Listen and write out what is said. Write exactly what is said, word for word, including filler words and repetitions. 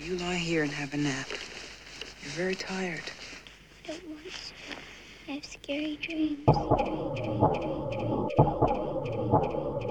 You lie here and have a nap. You're very tired. I don't want to. I have scary dreams. Dreams, dreams, dreams, dreams, dreams, dreams, dreams, dreams, dreams, dreams.